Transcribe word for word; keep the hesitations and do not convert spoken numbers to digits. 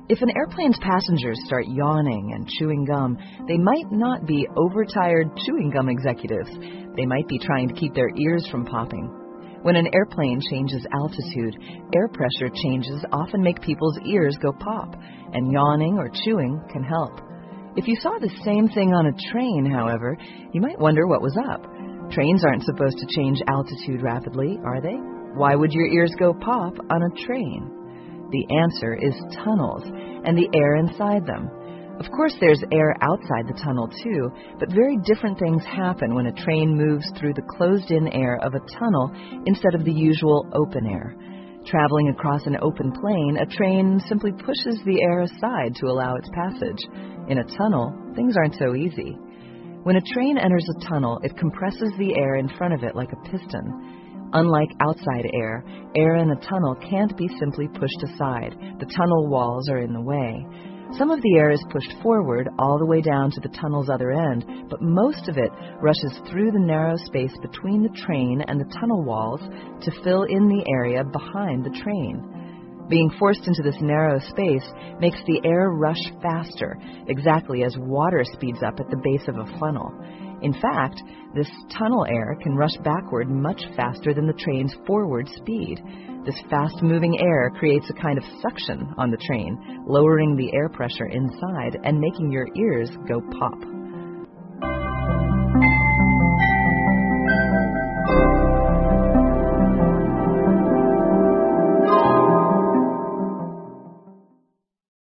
If an airplane's passengers start yawning and chewing gum, they might not be overtired chewing gum executives. They might be trying to keep their ears from popping. When an airplane changes altitude, air pressure changes often make people's ears go pop, and yawning or chewing can help. If you saw the same thing on a train, however, you might wonder what was up. Trains aren't supposed to change altitude rapidly, are they? Why would your ears go pop on a train? The answer is tunnels and the air inside them. Of course, there's air outside the tunnel, too, but very different things happen when a train moves through the closed-in air of a tunnel instead of the usual open air. Traveling across an open plane, a train simply pushes the air aside to allow its passage. In a tunnel, things aren't so easy. When a train enters a tunnel, it compresses the air in front of it like a piston. Unlike outside air, air in a tunnel can't be simply pushed aside. The tunnel walls are in the way. Some of the air is pushed forward all the way down to the tunnel's other end, but most of it rushes through the narrow space between the train and the tunnel walls to fill in the area behind the train. Being forced into this narrow space makes the air rush faster, exactly as water speeds up at the base of a funnel. In fact, this tunnel air can rush backward much faster than the train's forward speed. This fast-moving air creates a kind of suction on the train, lowering the air pressure inside and making your ears go pop.